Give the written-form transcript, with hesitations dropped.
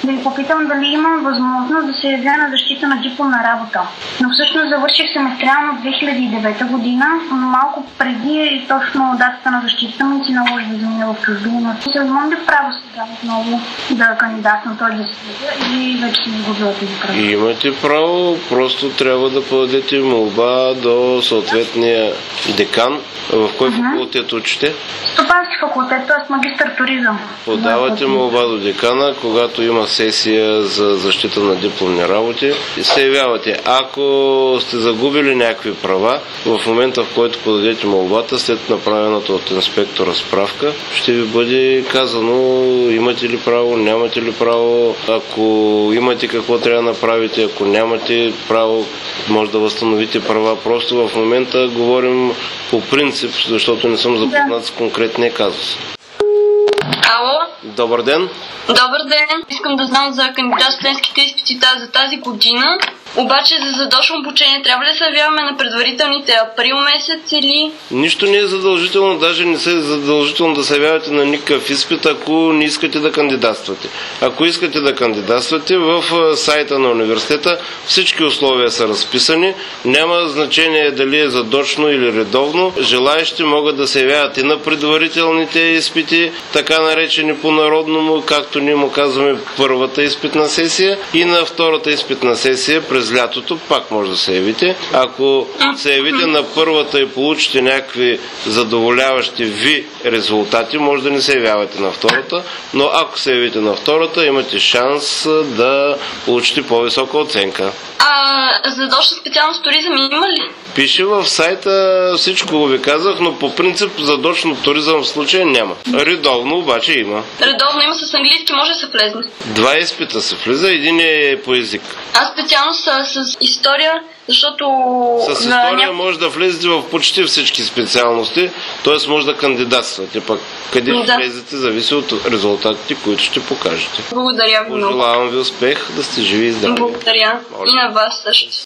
да ви попитам дали имам възможност да се явя на защита на дипломна работа. Но всъщност завърших семестриално 2009 година, но малко преди точно датата на защита ми се наложи да замина в чужбина. Се имам ли право сега отново да кандидатствам, той да се следя и вече се изгубила тези права? Имате право, просто трябва да подадете молба до съответния декан. В кой факултет учите? Стопански факултет, т.е. магистър туризъм. Подавате молба до декана, когато има сесия за защита на дипломни работи и се явявате. Ако сте загубили някакви права, в момента в който подадете молбата, след направената от инспектора справка, ще ви бъде казано имате ли право, нямате ли право, ако имате какво трябва да направите, ако нямате право, може да възстановите права. Просто в момента говорим по принцип, защото не съм запознат с конкретния казус. Ало? Добър ден. Добър ден. Искам да знам за кандидат-студентските изпити за тази година. Обаче за задочно обучение трябва ли да се явяваме на предварителните април месец или... Нищо не е задължително, даже не се е задължително да се явявате на никакъв изпит, ако не искате да кандидатствате. Ако искате да кандидатствате, в сайта на университета всички условия са разписани, няма значение дали е задочно или редовно. Желаещи могат да се явяват и на предварителните изпити, така наречени по-народному, както ние му казваме първата изпитна сесия, и на втората изпитна сесия през лятото пак може да се явите. Ако се явите на първата и получите някакви задоволяващи ви резултати, може да не се явявате на втората, но ако се явите на втората, имате шанс да получите по-висока оценка. Задочна специалност туризъм има ли? Пише в сайта, всичко ви казах, но по принцип задочно туризъм в случая няма. Редовно обаче има. Редовно има с английски, може да се влезне? 2 изпита се влиза, един е по език. Специално с история, защото... С история може да влезете в почти всички специалности, т.е. може да кандидатствате, пък къде ще влезете зависи от резултатите, които ще покажете. Благодаря ви много. Пожелавам ви успех, да сте живи и здрави. Благодаря. И на вас също.